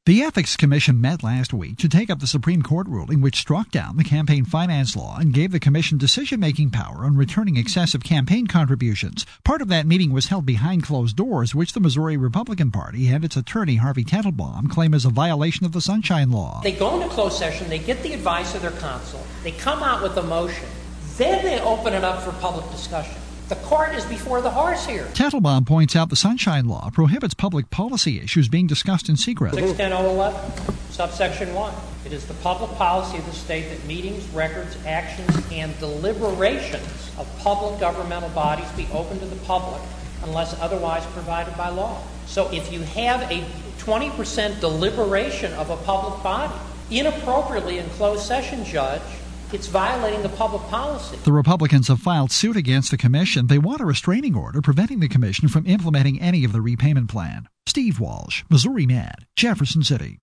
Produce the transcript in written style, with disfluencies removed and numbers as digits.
The Ethics Commission met last week to take up the Supreme Court ruling which struck down the campaign finance law and gave the commission decision-making power on returning excessive campaign contributions. Part of that meeting was held behind closed doors, which the Missouri Republican Party and its attorney, Harvey Teitelbaum, claim is a violation of the Sunshine Law. They go into closed session, they get the advice of their counsel, they come out with a motion, then they open it up for public discussion. The cart is before the horse here. Teitelbaum points out the Sunshine Law prohibits public policy issues being discussed in secret. 610.011, subsection 1. It is the public policy of the state that meetings, records, actions, and deliberations of public governmental bodies be open to the public unless otherwise provided by law. So if you have a 20% deliberation of a public body inappropriately in closed session, Judge, it's violating the public policy. The Republicans have filed suit against the commission. They want a restraining order preventing the commission from implementing any of the repayment plan. Steve Walsh, Missouri Med, Jefferson City.